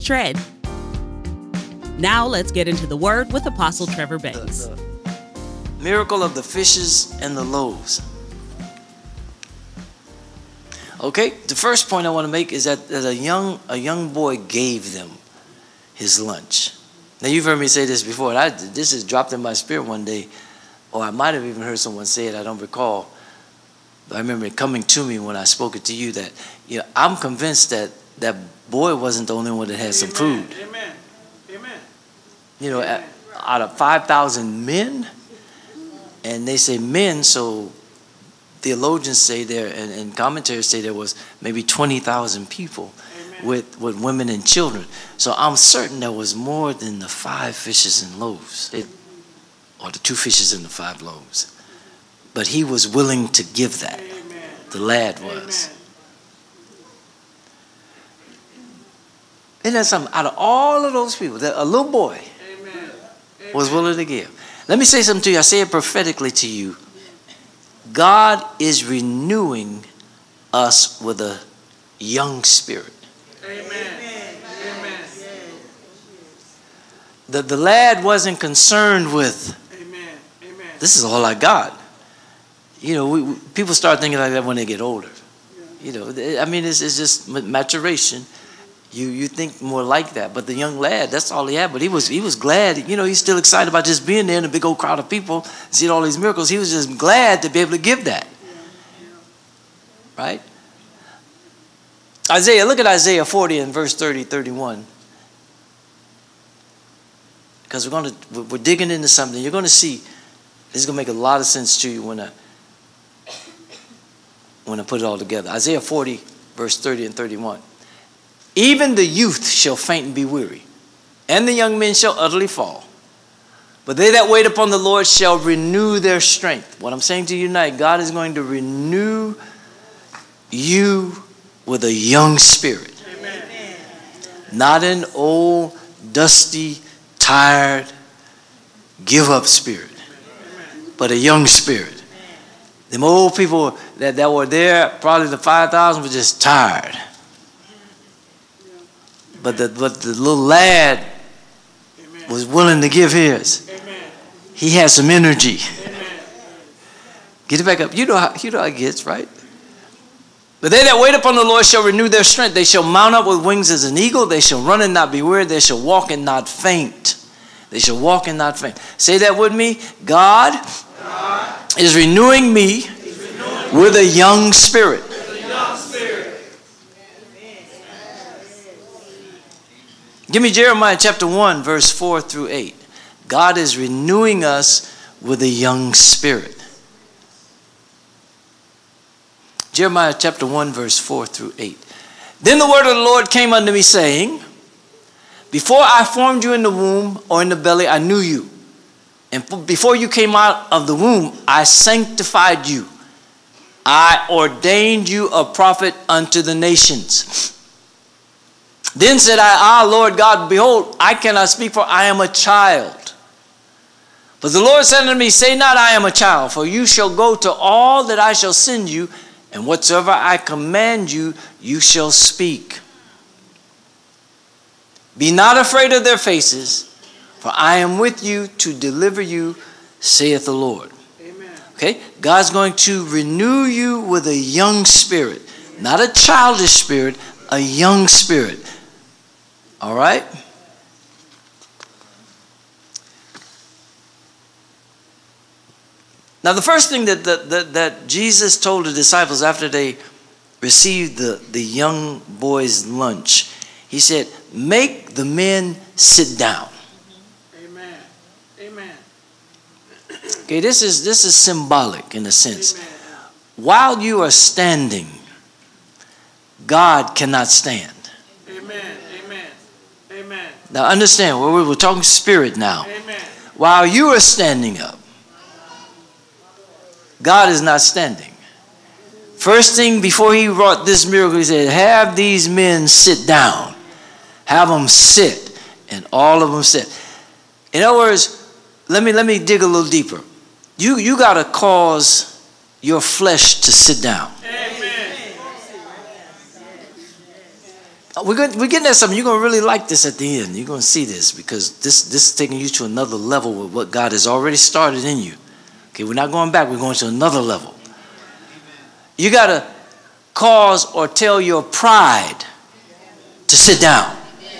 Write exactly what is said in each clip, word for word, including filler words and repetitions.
tread. Now let's get into the Word with Apostle Trevor Banks. The, the miracle of the fishes and the loaves. Okay, the first point I want to make is that, that a young a young boy gave them his lunch. Now you've heard me say this before, and I, this has dropped in my spirit one day, or I might have even heard someone say it, I don't recall. But I remember it coming to me when I spoke it to you that, you know, I'm convinced that that boy wasn't the only one that had some food. Amen. Amen. You know, Amen. Out of five thousand men, and they say men, so theologians say there, and, and commentators say there was maybe twenty thousand people with, with women and children. So I'm certain there was more than the five fishes and loaves, it, or the two fishes and the five loaves. But he was willing to give that. Amen. The lad was. Amen. Isn't that something? Out of all of those people, a little boy Amen. Was willing to give. Let me say something to you. I say it prophetically to you. God is renewing us with a young spirit. Amen. Amen. The, the lad wasn't concerned with, Amen. Amen. This is all I got. You know, we, we, people start thinking like that when they get older. You know, I mean, it's, it's just maturation. You you think more like that. But the young lad, that's all he had. But he was he was glad. You know, he's still excited about just being there in a big old crowd of people, seeing all these miracles. He was just glad to be able to give that. Right? Isaiah, look at Isaiah forty and verse thirty, thirty-one. Because we're going to we're digging into something. You're going to see this is going to make a lot of sense to you when I when I put it all together. Isaiah forty, verse thirty and thirty-one. Even the youth shall faint and be weary, and the young men shall utterly fall. But they that wait upon the Lord shall renew their strength. What I'm saying to you tonight, God is going to renew you with a young spirit. Amen. Not an old, dusty, tired, give up spirit, but a young spirit. Them old people that, that were there, probably the five thousand, were just tired. But the, but the little lad Amen. Was willing to give his. Amen. He had some energy. Amen. Get it back up. You know how, you know how it gets, right? But they that wait upon the Lord shall renew their strength. They shall mount up with wings as an eagle. They shall run and not be weary. They shall walk and not faint. They shall walk and not faint. Say that with me. God, God is renewing me is renewing with a young spirit. Give me Jeremiah chapter one, verse four through eight. God is renewing us with a young spirit. Jeremiah chapter one, verse four through eight. Then the word of the Lord came unto me, saying, before I formed you in the womb or in the belly, I knew you. And before you came out of the womb, I sanctified you. I ordained you a prophet unto the nations. Then said I, ah, Lord God, behold, I cannot speak, for I am a child. But the Lord said unto me, say not, I am a child, for you shall go to all that I shall send you, and whatsoever I command you, you shall speak. Be not afraid of their faces, for I am with you to deliver you, saith the Lord. Amen. Okay, God's going to renew you with a young spirit, not a childish spirit, a young spirit. All right? Now, the first thing that, that, that, that Jesus told the disciples after they received the, the young boy's lunch, he said, make the men sit down. Amen. Amen. Okay, this is, this is symbolic in a sense. Amen. While you are standing, God cannot stand. Amen. Amen. Amen. Now understand, we're, we're talking spirit now. Amen. While you are standing up, God is not standing. First thing before he wrought this miracle, he said, have these men sit down. Have them sit. And all of them sit. In other words, let me, let me dig a little deeper. You, you got to cause your flesh to sit down. Amen. We're, going, we're getting at something. You're going to really like this at the end. You're going to see this because this, this is taking you to another level with what God has already started in you. Okay, we're not going back. We're going to another level. You got to cause or tell your pride to sit down.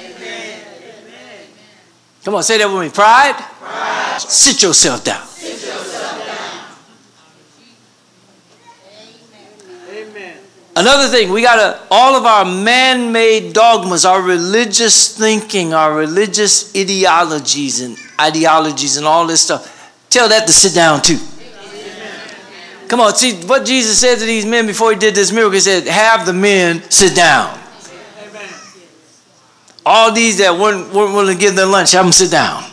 Come on, say that with me. Pride. Pride. Sit yourself down. Sit yourself down. Amen. Another thing, we got to, all of our man-made dogmas, our religious thinking, our religious ideologies and ideologies and all this stuff, tell that to sit down too. Amen. Come on, see what Jesus said to these men before he did this miracle. He said, have the men sit down. Amen. All these that weren't, weren't willing to give their lunch, have them sit down.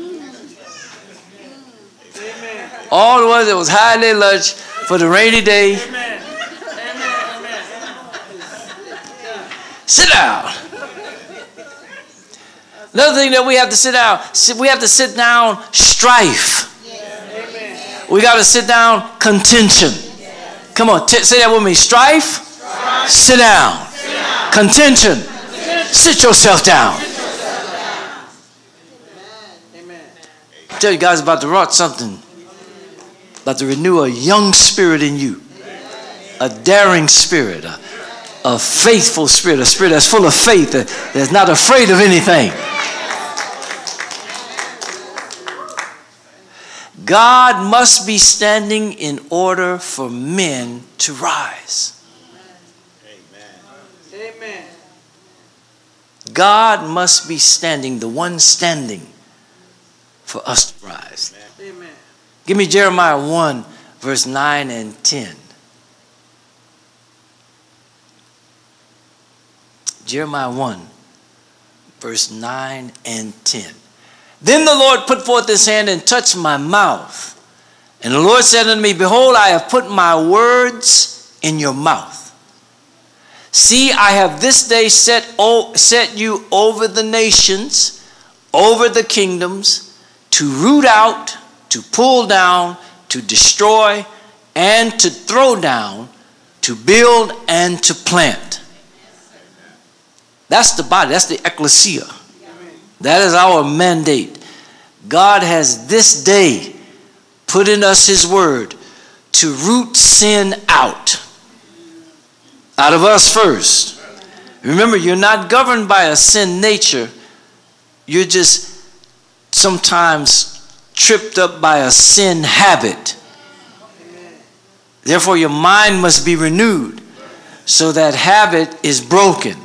Amen. All the ones that was hiding their lunch for the rainy day. Amen. Sit down. Another thing that we have to sit down, we have to sit down strife. Yes. We got to sit down contention. Yes. Come on, t- say that with me. Strife, strife. Sit, down. sit down. Contention, contention. Sit yourself down. Sit yourself down. Amen. I tell you guys about to wrought something, about to renew a young spirit in you, a daring spirit, a A faithful spirit, a spirit that's full of faith, that's not afraid of anything. God must be standing in order for men to rise. Amen. Amen. God must be standing, the one standing for us to rise. Amen. Give me Jeremiah one, verse nine and ten. Jeremiah one, verse nine and ten. Then the Lord put forth his hand and touched my mouth. And the Lord said unto me, behold, I have put my words in your mouth. See, I have this day set, o- set you over the nations, over the kingdoms, to root out, to pull down, to destroy, and to throw down, to build and to plant. That's the body. That's the ecclesia. That is our mandate. God has this day put in us his word to root sin out. Out of us first. Remember, you're not governed by a sin nature. You're just sometimes tripped up by a sin habit. Therefore, your mind must be renewed so that habit is broken.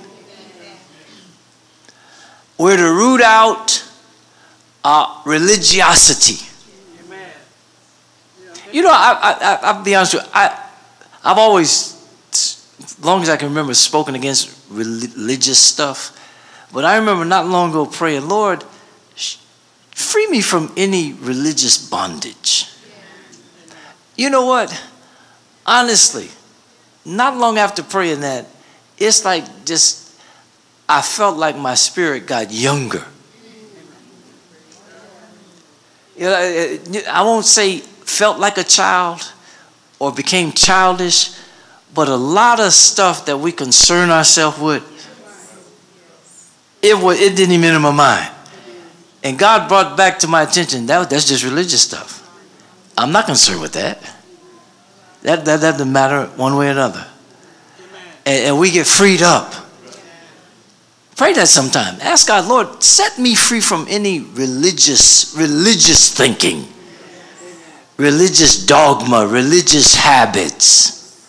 We're to root out uh, religiosity. Amen. You know, I, I, I, I'll be honest with you. I, I've always, as long as I can remember, spoken against religious stuff. But I remember not long ago praying, Lord, free me from any religious bondage. You know what? Honestly, not long after praying that, it's like just, I felt like my spirit got younger. You know, I won't say felt like a child or became childish, but a lot of stuff that we concern ourselves with, it was, it didn't even enter my mind. And God brought back to my attention, that, that's just religious stuff. I'm not concerned with that. That, that, that doesn't matter one way or another. And, and we get freed up. Pray that sometime. Ask God, Lord, set me free from any religious, religious thinking, religious dogma, religious habits.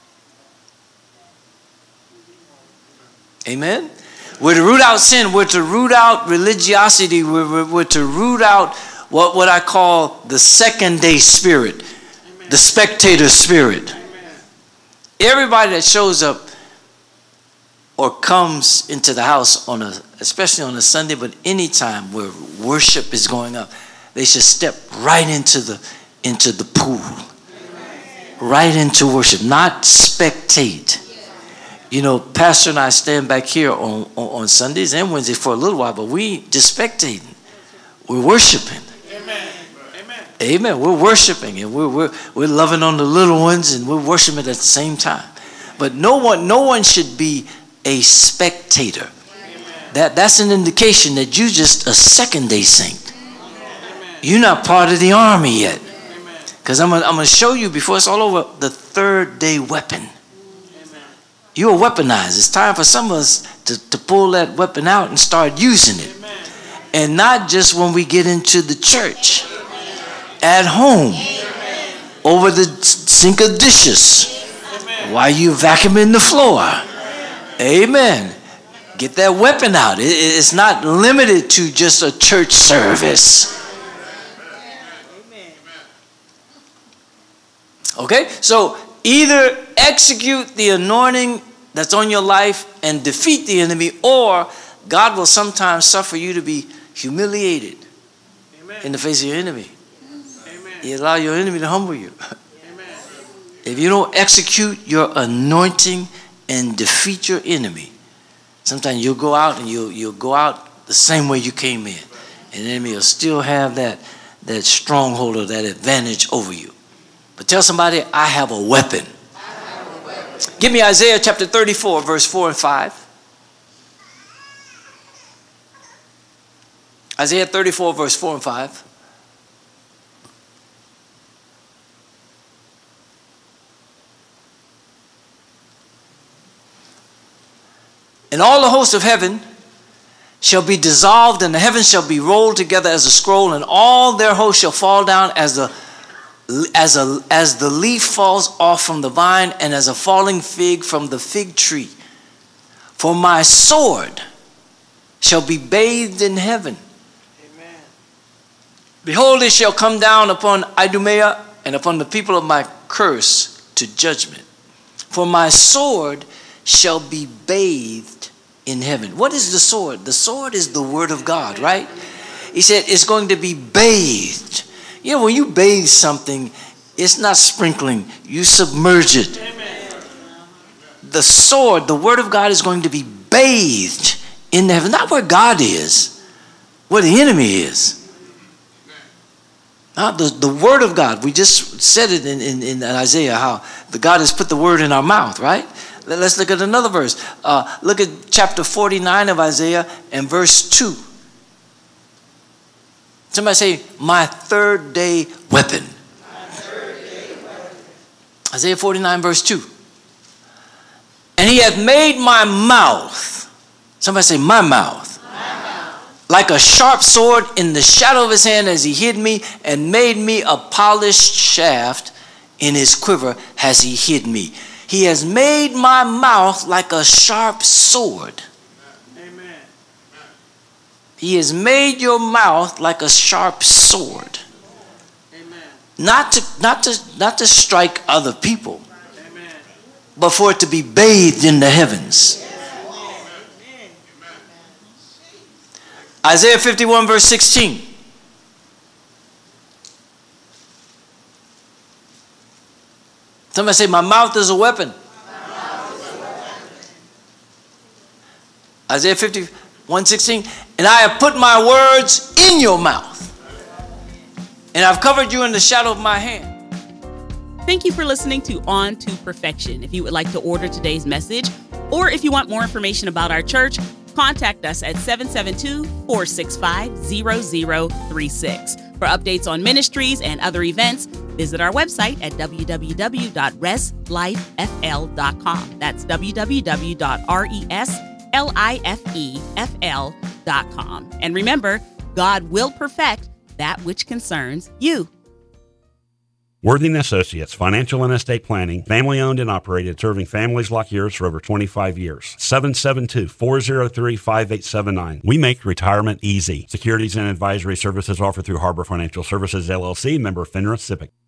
Amen? We're to root out sin. We're to root out religiosity. We're, we're, we're to root out what, what I call the second day spirit, Amen. The spectator spirit. Amen. Everybody that shows up or comes into the house on a, especially on a Sunday, but any time where worship is going up, they should step right into the into the pool, right into worship, not spectate. You know, Pastor and I stand back here on, on, on Sundays and Wednesdays for a little while, but we just spectating. We're worshiping. Amen. Amen. Amen. We're worshiping and we're we're we're loving on the little ones and we're worshiping at the same time. But no one no one should be a spectator. That, that's an indication that you're just a second-day saint. You're not part of the army yet. Because I'm going I'm to show you before it's all over the third-day weapon. You're weaponized. It's time for some of us to, to pull that weapon out and start using it. And not just when we get into the church. At home. Over the sink of dishes. While you vacuuming the floor. Amen. Get that weapon out. It, it's not limited to just a church service. Okay? So either execute the anointing that's on your life and defeat the enemy, or God will sometimes suffer you to be humiliated Amen. In the face of your enemy. Amen. He allow your enemy to humble you. Amen. If you don't execute your anointing and defeat your enemy, sometimes you'll go out and you'll, you'll go out the same way you came in. And the enemy will still have that, that stronghold or that advantage over you. But tell somebody, I have a weapon. I have a weapon. Give me Isaiah chapter thirty-four, verse four and five. Isaiah thirty-four, verse four and five. And all the hosts of heaven shall be dissolved, and the heavens shall be rolled together as a scroll, and all their hosts shall fall down as the as a as the leaf falls off from the vine, and as a falling fig from the fig tree. For my sword shall be bathed in heaven. Amen. Behold, it shall come down upon Idumea and upon the people of my curse to judgment. For my sword shall be bathed in heaven. What is the sword? The sword is the word of God, right? He said it's going to be bathed. You know, when you bathe something, it's not sprinkling. You submerge it. Amen. The sword, the word of God, is going to be bathed in heaven. Not where God is, where the enemy is. Not the, the word of God. We just said it in, in, in Isaiah, how the God has put the word in our mouth, right? Let's look at another verse. Uh, look at chapter forty-nine of Isaiah and verse two. Somebody say, my third day weapon. My third day weapon. Isaiah forty-nine, verse two. And he hath made my mouth. Somebody say, my mouth. My mouth. Like a sharp sword in the shadow of his hand as he hid me, and made me a polished shaft in his quiver has he hid me. He has made my mouth like a sharp sword. Amen. He has made your mouth like a sharp sword. Amen. Not to not to not to strike other people, Amen. But for it to be bathed in the heavens. Amen. Isaiah fifty-one, verse sixteen. Somebody say, my mouth is a weapon. Mouth is a weapon. Isaiah fifty-one, sixteen. And I have put my words in your mouth, and I've covered you in the shadow of my hand. Thank you for listening to On to Perfection. If you would like to order today's message, or if you want more information about our church, contact us at seven seven two, four six five, zero zero three six. For updates on ministries and other events, visit our website at w w w dot res life f l dot com. That's w w w dot res life f l dot com. And remember, God will perfect that which concerns you. Worthing Associates, financial and estate planning, family owned and operated, serving families like yours for over twenty-five years. seven seven two, four zero three, five eight seven nine. We make retirement easy. Securities and advisory services offered through Harbor Financial Services, L L C, member FINRA SIPC.